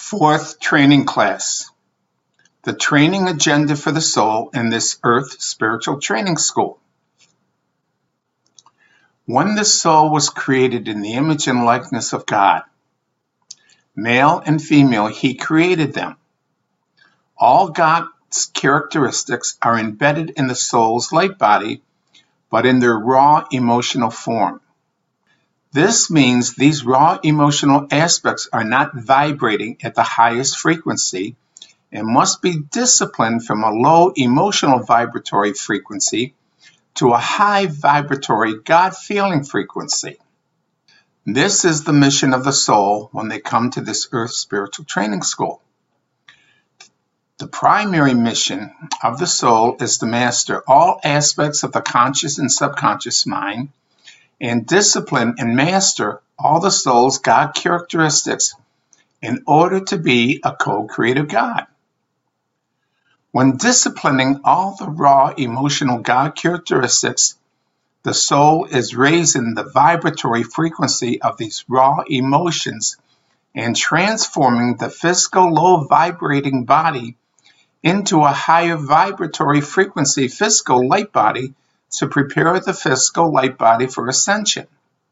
Fourth training class. The training agenda for the soul in this Earth Spiritual Training School. When the soul was created in the image and likeness of God, male and female, He created them. All God's characteristics are embedded in the soul's light body, but in their raw emotional form. This means these raw emotional aspects are not vibrating at the highest frequency and must be disciplined from a low emotional vibratory frequency to a high vibratory God-feeling frequency. This is the mission of the soul when they come to this Earth Spiritual Training School. The primary mission of the soul is to master all aspects of the conscious and subconscious mind and discipline and master all the soul's God characteristics in order to be a co-creative God. When disciplining all the raw emotional God characteristics, the soul is raising the vibratory frequency of these raw emotions and transforming the physical low vibrating body into a higher vibratory frequency physical light body to prepare the physical light body for ascension.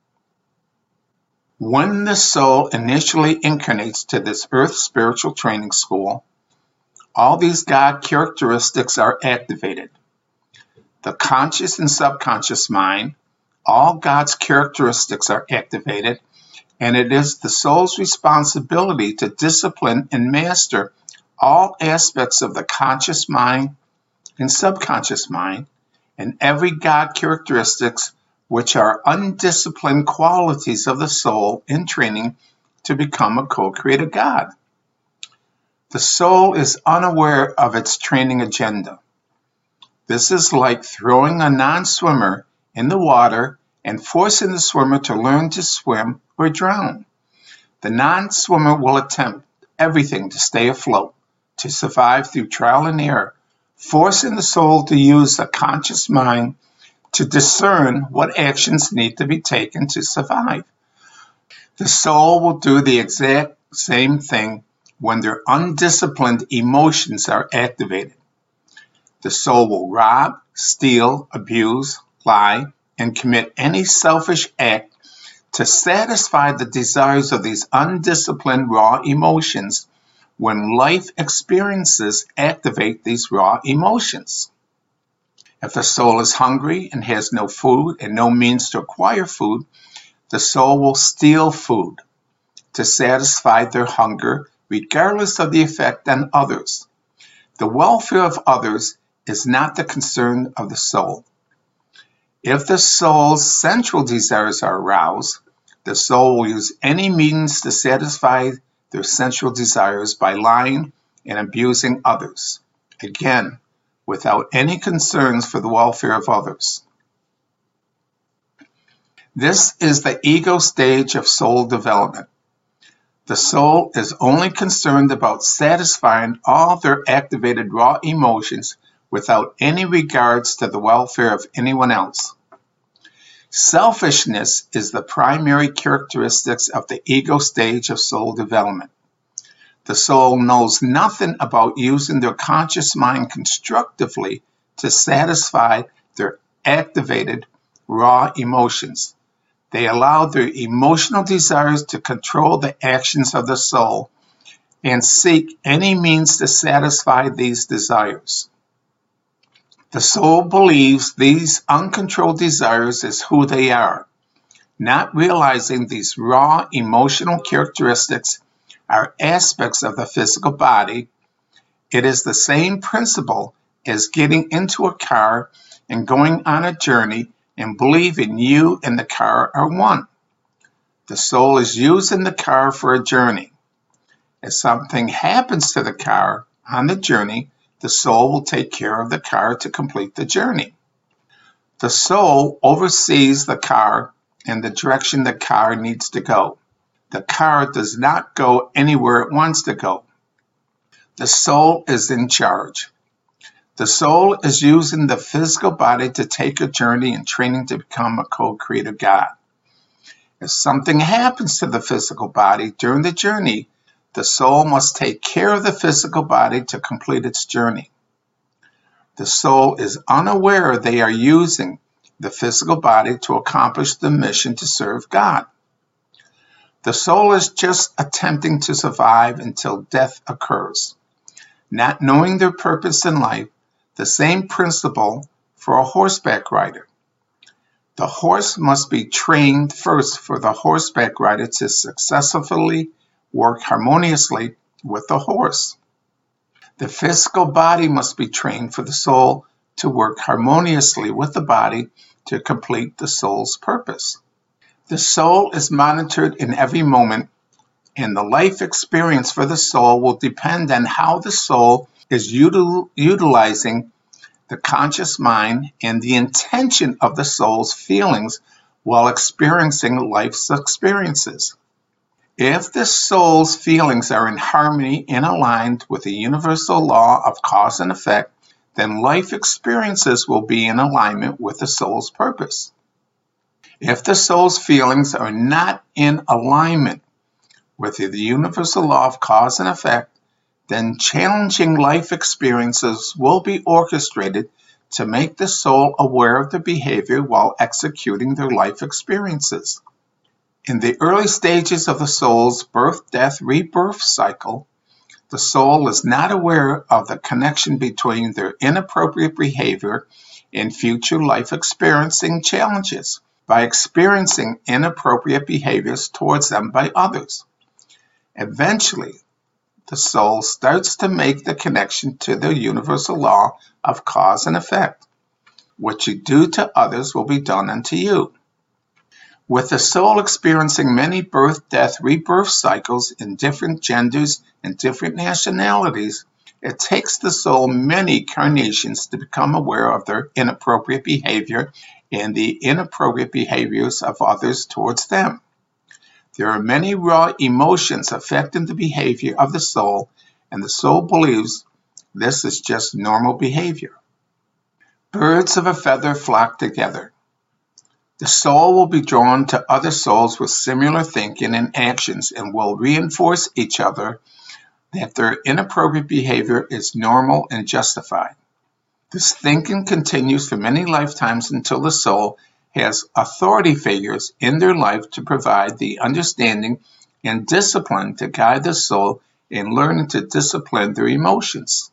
When the soul initially incarnates to this Earth Spiritual Training School, all these God characteristics are activated. The conscious and subconscious mind, all God's characteristics are activated, and it is the soul's responsibility to discipline and master all aspects of the conscious mind and subconscious mind, and every God characteristics which are undisciplined qualities of the soul in training to become a co-creative God. The soul is unaware of its training agenda. This is like throwing a non-swimmer in the water and forcing the swimmer to learn to swim or drown. The non-swimmer will attempt everything to stay afloat, to survive through trial and error, forcing the soul to use the conscious mind to discern what actions need to be taken to survive. The soul will do the exact same thing when their undisciplined emotions are activated. The soul will rob, steal, abuse, lie, and commit any selfish act to satisfy the desires of these undisciplined raw emotions when life experiences activate these raw emotions. If the soul is hungry and has no food and no means to acquire food, the soul will steal food to satisfy their hunger, regardless of the effect on others. The welfare of others is not the concern of the soul. If the soul's sensual desires are aroused, the soul will use any means to satisfy their sensual desires by lying and abusing others, again, without any concerns for the welfare of others. This is the ego stage of soul development. The soul is only concerned about satisfying all their activated raw emotions without any regards to the welfare of anyone else. Selfishness is the primary characteristics of the ego stage of soul development. The soul knows nothing about using their conscious mind constructively to satisfy their activated raw emotions. They allow their emotional desires to control the actions of the soul and seek any means to satisfy these desires. The soul believes these uncontrolled desires is who they are, not realizing these raw emotional characteristics are aspects of the physical body. It is the same principle as getting into a car and going on a journey and believing you and the car are one. The soul is using the car for a journey. If something happens to the car on the journey, the soul will take care of the car to complete the journey. The soul oversees the car and the direction the car needs to go. The car does not go anywhere it wants to go. The soul is in charge. The soul is using the physical body to take a journey and training to become a co-creative God. If something happens to the physical body during the journey, The soul must take care of the physical body to complete its journey. The soul is unaware they are using the physical body to accomplish the mission to serve God. The soul is just attempting to survive until death occurs, not knowing their purpose in life, the same principle for a horseback rider. The horse must be trained first for the horseback rider to successfully work harmoniously with the horse. The physical body must be trained for the soul to work harmoniously with the body to complete the soul's purpose. The soul is monitored in every moment, and the life experience for the soul will depend on how the soul is utilizing the conscious mind and the intention of the soul's feelings while experiencing life's experiences. If the soul's feelings are in harmony and aligned with the universal law of cause and effect, then life experiences will be in alignment with the soul's purpose. If the soul's feelings are not in alignment with the universal law of cause and effect, then challenging life experiences will be orchestrated to make the soul aware of the behavior while executing their life experiences. In the early stages of the soul's birth, death, rebirth cycle, the soul is not aware of the connection between their inappropriate behavior and future life experiencing challenges by experiencing inappropriate behaviors towards them by others. Eventually, the soul starts to make the connection to the universal law of cause and effect. What you do to others will be done unto you. With the soul experiencing many birth, death, rebirth cycles in different genders and different nationalities, it takes the soul many incarnations to become aware of their inappropriate behavior and the inappropriate behaviors of others towards them. There are many raw emotions affecting the behavior of the soul, and the soul believes this is just normal behavior. Birds of a feather flock together. The soul will be drawn to other souls with similar thinking and actions and will reinforce each other that their inappropriate behavior is normal and justified. This thinking continues for many lifetimes until the soul has authority figures in their life to provide the understanding and discipline to guide the soul in learning to discipline their emotions.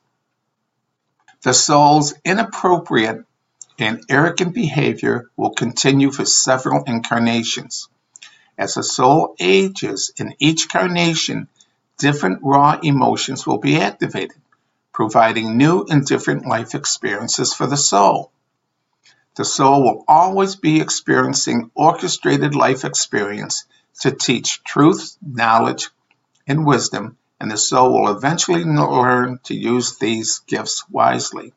The soul's inappropriate and arrogant behavior will continue for several incarnations. As the soul ages in each incarnation, different raw emotions will be activated, providing new and different life experiences for the soul. The soul will always be experiencing orchestrated life experience to teach truth, knowledge, and wisdom, and the soul will eventually learn to use these gifts wisely.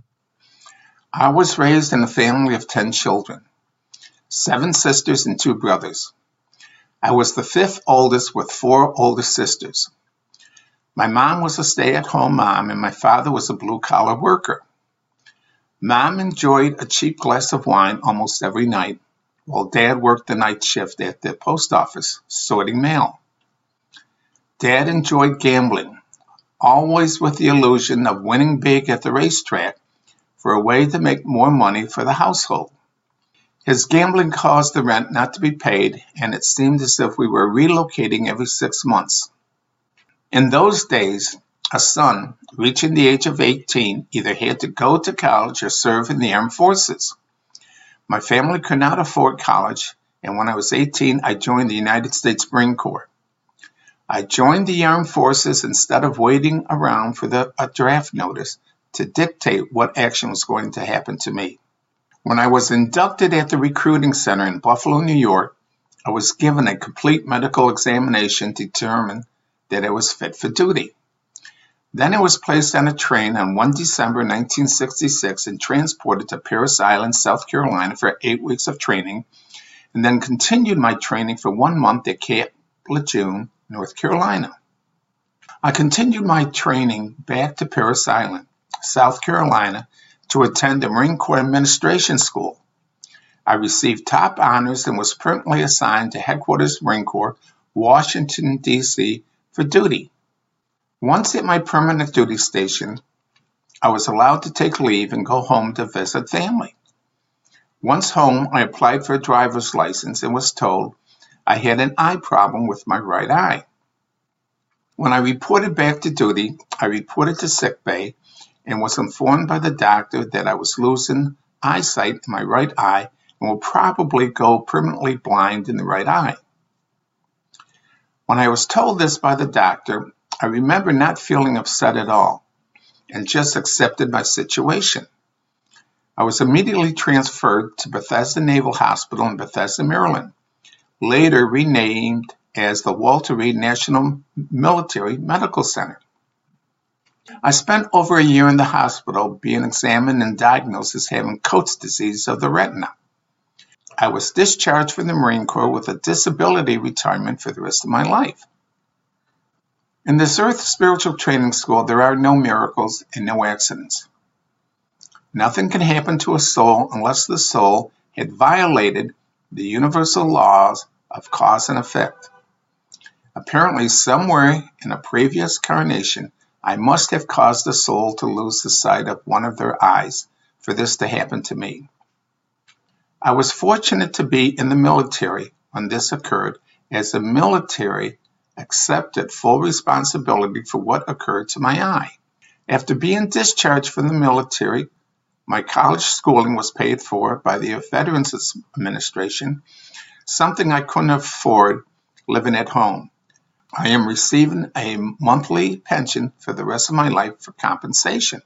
I was raised in a family of 10 children, 7 sisters and 2 brothers. I was the 5th oldest with 4 older sisters. My mom was a stay-at-home mom and my father was a blue-collar worker. Mom enjoyed a cheap glass of wine almost every night, while Dad worked the night shift at the post office, sorting mail. Dad enjoyed gambling, always with the illusion of winning big at the racetrack for a way to make more money for the household. His gambling caused the rent not to be paid, and it seemed as if we were relocating every 6 months. In those days, a son reaching the age of 18 either had to go to college or serve in the armed forces. My family could not afford college, and when I was 18, I joined the United States Marine Corps. I joined the armed forces instead of waiting around for a draft notice to dictate what action was going to happen to me. When I was inducted at the recruiting center in Buffalo, New York, I was given a complete medical examination to determine that I was fit for duty. Then I was placed on a train on 1 December 1966 and transported to Parris Island, South Carolina for 8 weeks of training, and then continued my training for 1 month at Camp Lejeune, North Carolina. I continued my training back to Parris Island, South Carolina, to attend the Marine Corps Administration School. I received top honors and was permanently assigned to Headquarters Marine Corps, Washington, D.C., for duty. Once at my permanent duty station, I was allowed to take leave and go home to visit family. Once home, I applied for a driver's license and was told I had an eye problem with my right eye. When I reported back to duty, I reported to sickbay and was informed by the doctor that I was losing eyesight in my right eye and will probably go permanently blind in the right eye. When I was told this by the doctor, I remember not feeling upset at all and just accepted my situation. I was immediately transferred to Bethesda Naval Hospital in Bethesda, Maryland, later renamed as the Walter Reed National Military Medical Center. I spent over a year in the hospital being examined and diagnosed as having Coats disease of the retina. I was discharged from the Marine Corps with a disability retirement for the rest of my life. In this Earth Spiritual Training School, there are no miracles and no accidents. Nothing can happen to a soul unless the soul had violated the universal laws of cause and effect. Apparently, somewhere in a previous incarnation, I must have caused the soul to lose the sight of one of their eyes for this to happen to me. I was fortunate to be in the military when this occurred, as the military accepted full responsibility for what occurred to my eye. After being discharged from the military, my college schooling was paid for by the Veterans Administration, something I couldn't afford living at home. I am receiving a monthly pension for the rest of my life for compensation.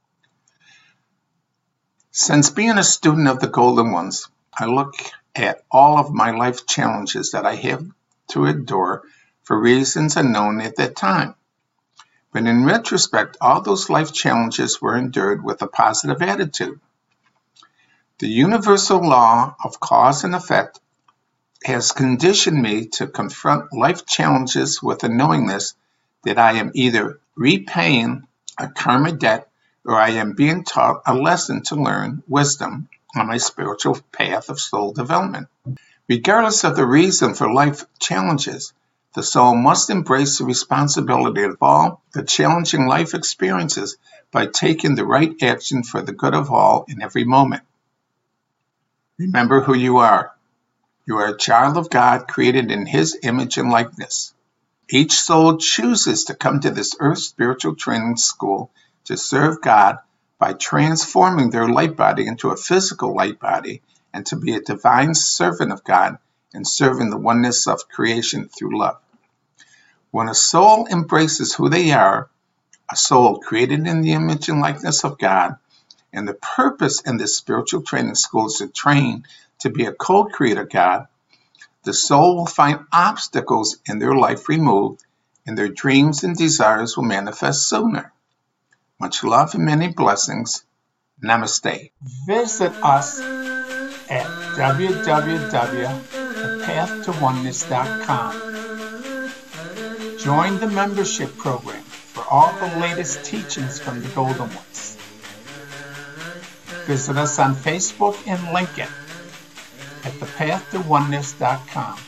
Since being a student of the Golden Ones, I look at all of my life challenges that I have to endure for reasons unknown at that time. But in retrospect, all those life challenges were endured with a positive attitude. The universal law of cause and effect has conditioned me to confront life challenges with a knowingness that I am either repaying a karma debt or I am being taught a lesson to learn wisdom on my spiritual path of soul development. Regardless of the reason for life challenges, the soul must embrace the responsibility of all the challenging life experiences by taking the right action for the good of all in every moment. Remember who you are. You are a child of God created in His image and likeness. Each soul chooses to come to this Earth Spiritual Training School to serve God by transforming their light body into a physical light body and to be a divine servant of God and serving the oneness of creation through love. When a soul embraces who they are, a soul created in the image and likeness of God, and the purpose in this spiritual training school is to train to be a co-creator God, the soul will find obstacles in their life removed, and their dreams and desires will manifest sooner. Much love and many blessings. Namaste. Visit us at www.thepathtowoneness.com. Join the membership program for all the latest teachings from the Golden Ones. Visit us on Facebook and LinkedIn at thepathtowoneness.com.